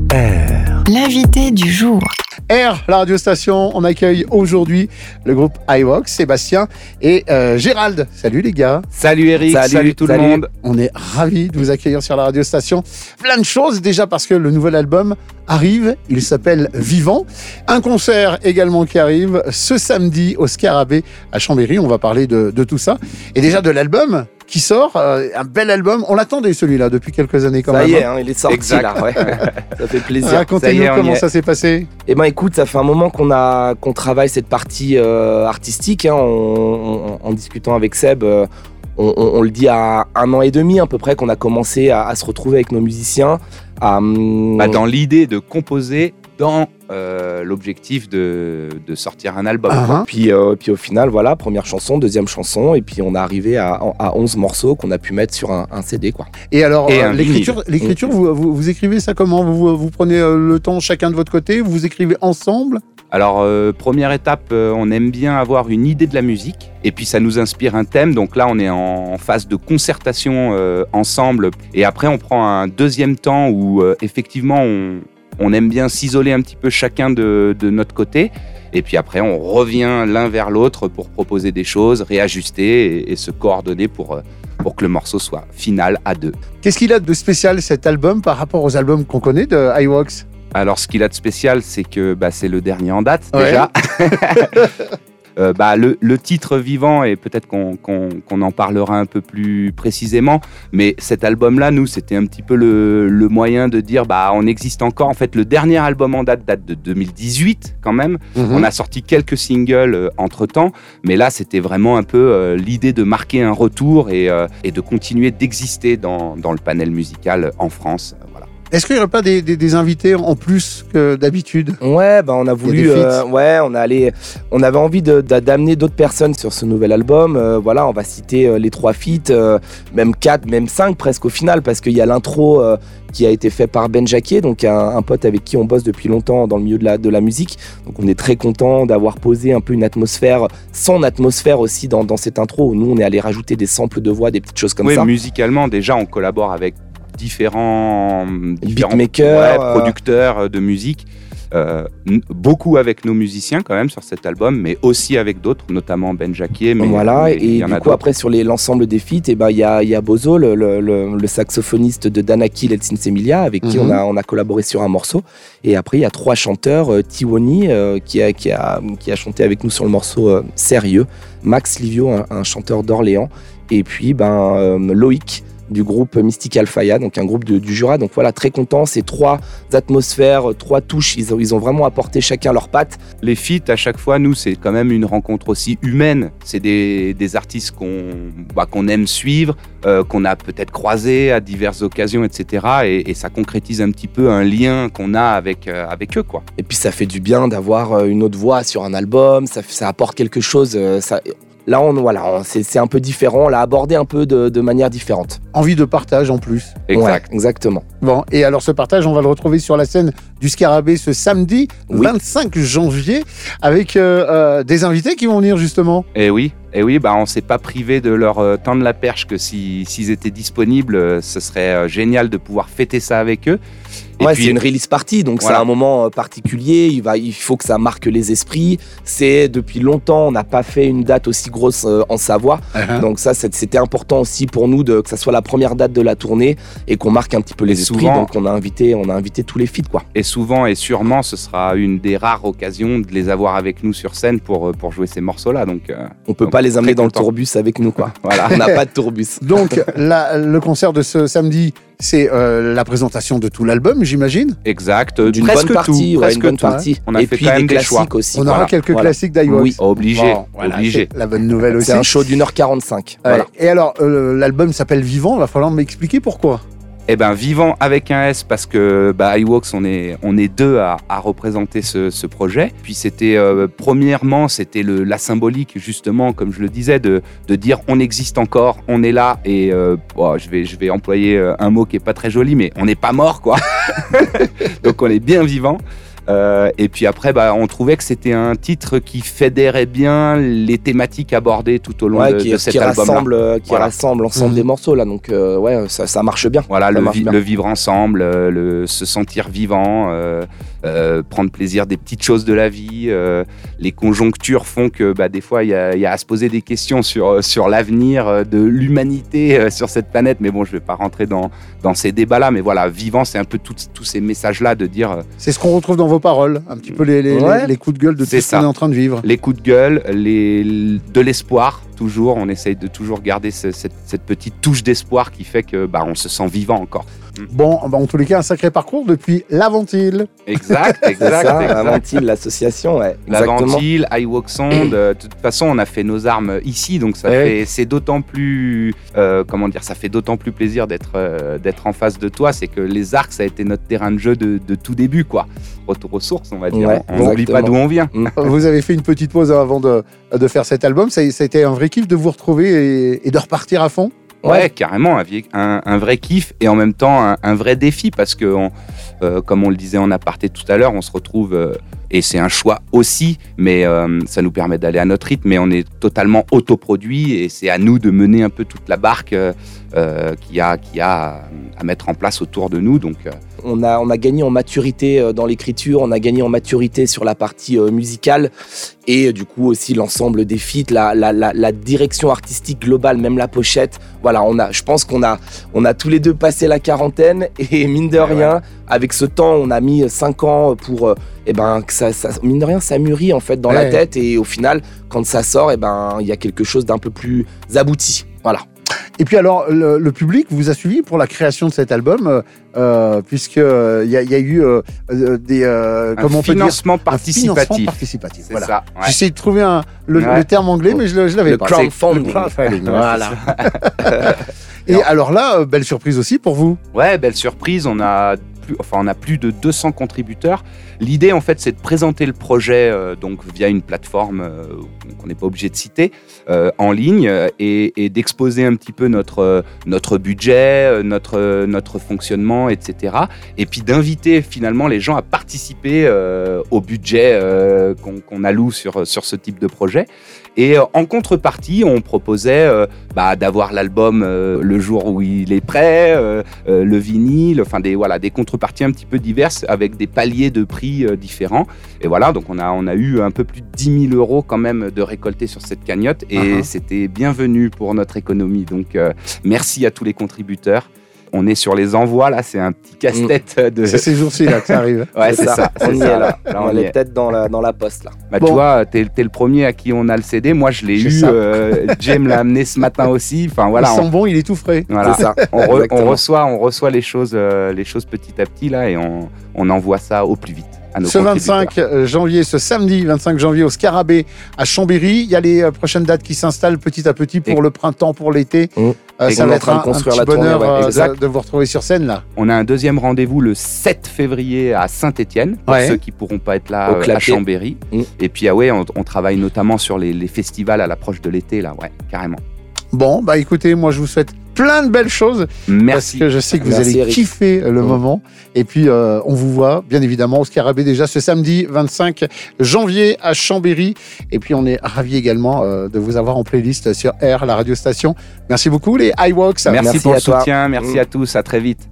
R. L'invité du jour. R, la radio station, on accueille aujourd'hui le groupe iWox, Sébastien et Gérald. Salut les gars. Salut Eric, salut tout le monde. On est ravis de vous accueillir sur la radio station. Plein de choses déjà parce que le nouvel album arrive, il s'appelle Vivant. Un concert également qui arrive ce samedi au Scarabée à Chambéry, on va parler de tout ça. Et déjà de l'album qui sort, un bel album. On l'attendait celui-là depuis quelques années quand même. Ça y est, il est sorti exact. là, ouais. Ça fait plaisir. Racontez-nous comment ça s'est passé. Eh ben écoute, ça fait un moment qu'on travaille cette partie artistique, en discutant avec Seb. On le dit à 1 an et demi à peu près qu'on a commencé à se retrouver avec nos musiciens. Dans l'idée de composer dans l'objectif de sortir un album. Puis au final, voilà, première chanson, deuxième chanson, et puis on est arrivé à 11 morceaux qu'on a pu mettre sur un CD, quoi. Et alors, l'écriture, vous écrivez ça comment ? Vous prenez le temps chacun de votre côté, vous écrivez ensemble ? Alors, première étape, on aime bien avoir une idée de la musique, et puis ça nous inspire un thème, donc là on est en phase de concertation ensemble, et après on prend un deuxième temps où effectivement on aime bien s'isoler un petit peu chacun de notre côté, et puis après on revient l'un vers l'autre pour proposer des choses, réajuster et se coordonner pour que le morceau soit final à deux. Qu'est-ce qu'il a de spécial cet album par rapport aux albums qu'on connaît de iWox ? Alors ce qu'il a de spécial, c'est que c'est le dernier en date déjà. Le titre Vivant, et peut-être qu'on en parlera un peu plus précisément, mais cet album-là, nous, c'était un petit peu le moyen de dire on existe encore. En fait, le dernier album en date de 2018 quand même. On a sorti quelques singles entre-temps, mais là, c'était vraiment un peu l'idée de marquer un retour et de continuer d'exister dans le panel musical en France. Voilà. Est-ce qu'il n'y aurait pas des invités en plus que d'habitude ? Ouais, on a voulu, on avait envie d'amener d'autres personnes sur ce nouvel album. On va citer les 3 feats, même 4, même 5 presque au final, parce qu'il y a l'intro qui a été fait par Ben Jacquier, donc un pote avec qui on bosse depuis longtemps dans le milieu de la musique. Donc on est très content d'avoir posé un peu une atmosphère, son atmosphère aussi dans cette intro, où nous on est allé rajouter des samples de voix, des petites choses comme ça. Oui, musicalement déjà on collabore avec différents beatmakers, producteurs de musique, beaucoup avec nos musiciens quand même sur cet album, mais aussi avec d'autres, notamment Ben Jacquier. Et du coup après sur l'ensemble des feats, il y a Bozo, le saxophoniste de Danakil et de Sinsemilia, avec qui on a collaboré sur un morceau. Et après il y a 3 chanteurs, Tiwoni qui a chanté avec nous sur le morceau Sérieux, Max Livio, un chanteur d'Orléans, et puis Loïc du groupe Mystical Faya, donc un groupe du Jura. Donc voilà, très content, ces 3 atmosphères, 3 touches, ils ont vraiment apporté chacun leur patte. Les feats, à chaque fois, nous, c'est quand même une rencontre aussi humaine. C'est des artistes qu'on aime suivre, qu'on a peut-être croisés à diverses occasions, etc. Et ça concrétise un petit peu un lien qu'on a avec eux, quoi. Et puis ça fait du bien d'avoir une autre voix sur un album, ça apporte quelque chose. Là, c'est un peu différent, on l'a abordé un peu de manière différente. Envie de partage en plus. Exact. Ouais, exactement. Bon, et alors ce partage, on va le retrouver sur la scène du Scarabée ce samedi 25 janvier avec des invités qui vont venir justement. Et oui, on s'est pas privé de leur tendre la perche, que s'ils étaient disponibles, ce serait génial de pouvoir fêter ça avec eux. Et puis, c'est une release party, donc voilà. C'est un moment particulier, il faut que ça marque les esprits. C'est depuis longtemps, on n'a pas fait une date aussi grosse en Savoie, donc ça c'était important aussi pour nous que ça soit la première date de la tournée et qu'on marque un petit peu les esprits. Donc on a invité tous les feats, quoi. Et souvent et sûrement, ce sera une des rares occasions de les avoir avec nous sur scène pour jouer ces morceaux-là. Donc on peut pas les amener dans le tourbus avec nous, quoi. Voilà, on n'a pas de tourbus. Donc le concert de ce samedi, c'est la présentation de tout l'album, j'imagine. Exact, d'une bonne partie, une bonne partie. On a fait quand même des choix aussi. On aura quelques classiques d'iWox. Oui, obligé. C'est la bonne nouvelle aussi. C'est un show d'1h45. Voilà. Et alors, l'album s'appelle Vivant. Il va falloir m'expliquer pourquoi. Vivant avec un S, parce que iWox, on est 2 à représenter ce projet. Puis c'était premièrement, c'était la symbolique, justement, comme je le disais, de dire on existe encore, on est là, et je vais employer un mot qui est pas très joli, mais on n'est pas mort, quoi. Donc on est bien vivant. Et puis après, on trouvait que c'était un titre qui fédérait bien les thématiques abordées tout au long de cet album-là. Qui rassemble l'ensemble des morceaux là, donc ça marche bien. Voilà, le vivre ensemble, se sentir vivant, prendre plaisir des petites choses de la vie. Les conjonctures font que des fois il y a à se poser des questions sur l'avenir de l'humanité sur cette planète. Mais bon, je vais pas rentrer dans ces débats-là. Mais voilà, vivant, c'est un peu tous ces messages-là de dire. C'est ce qu'on retrouve dans vos paroles, un petit peu les coups de gueule de tout ce qu'on est en train de vivre. Les coups de gueule, de l'espoir. Toujours, on essaye de toujours garder cette petite touche d'espoir qui fait que on se sent vivant encore. Bon, en tous les cas, un sacré parcours depuis La Ventile. Exact. La Ventile, l'association, ouais. La Ventile, iWalk Sound. De toute façon, on a fait nos armes ici, donc c'est d'autant plus, ça fait d'autant plus plaisir d'être en face de toi. C'est que les Arcs, ça a été notre terrain de jeu de tout début, quoi. Retour aux sources, on va dire. Ouais, on n'oublie pas d'où on vient. Vous avez fait une petite pause avant de faire cet album. Ça a été un vrai kiff de vous retrouver et de repartir à fond. Ouais, carrément, un vrai kiff et en même temps un vrai défi parce que, comme on le disait en aparté tout à l'heure, on se retrouve, et c'est un choix aussi, mais ça nous permet d'aller à notre rythme, mais on est totalement autoproduit et c'est à nous de mener un peu toute la barque qu'il y a à mettre en place autour de nous. Donc, on a gagné en maturité dans l'écriture, on a gagné en maturité sur la partie musicale et du coup aussi l'ensemble des feats, la direction artistique globale, même la pochette. Voilà, je pense qu'on a tous les deux passé la quarantaine et mine de rien, avec ce temps, on a mis 5 ans pour que ça mine de rien, ça mûrit en fait dans la tête et au final, quand ça sort, il y a quelque chose d'un peu plus abouti. Voilà. Et puis alors, le public vous a suivi pour la création de cet album, puisqu'il y a eu un financement participatif. C'est voilà. Ça, ouais. J'essaie de trouver le terme anglais, mais je l'avais pas. Crowdfunding. Voilà. Et alors là, belle surprise aussi pour vous. Ouais, belle surprise. On a plus de 200 contributeurs. L'idée, en fait, c'est de présenter le projet donc via une plateforme qu'on n'est pas obligé de citer, en ligne, et d'exposer un petit peu notre budget, notre fonctionnement, etc. Et puis d'inviter finalement les gens à participer au budget qu'on alloue sur ce type de projet. Et en contrepartie, on proposait d'avoir l'album le jour où il est prêt, le vinyle, enfin des contreparties un petit peu diverses avec des paliers de prix différents. Et voilà, donc on a eu un peu plus de 10 000 euros quand même de récoltés sur cette cagnotte et c'était bienvenu pour notre économie. Donc merci à tous les contributeurs. On est sur les envois, là, c'est un petit casse-tête de... C'est ces jours-ci, là, que ça arrive. Ouais, c'est ça. On y est, là. On est peut-être dans la poste, là. Tu vois, t'es le premier à qui on a le CD. Moi, je l'ai eu. Jay me l'a amené ce matin aussi. Enfin, voilà. Il sent bon, il est tout frais. Voilà. C'est ça. On reçoit les choses petit à petit, là, et on envoie ça au plus vite. Ce 25 janvier, ce samedi 25 janvier au Scarabée à Chambéry, il y a les prochaines dates qui s'installent petit à petit pour le printemps, pour l'été. Ça va être un petit bonheur de vous retrouver sur scène là. On a un deuxième rendez-vous le 7 février à Saint-Étienne, pour ceux qui ne pourront pas être là à Chambéry. Et puis on travaille notamment sur les festivals à l'approche de l'été, là, ouais, carrément. Bon, écoutez, moi je vous souhaite plein de belles choses. Merci. Parce que je sais que vous allez kiffer le moment. Et puis, on vous voit, bien évidemment, au Scarabée déjà ce samedi 25 janvier à Chambéry. Et puis, on est ravis également de vous avoir en playlist sur R, la radio station. Merci beaucoup, les iWalks. Merci pour le soutien. Merci à tous. À très vite.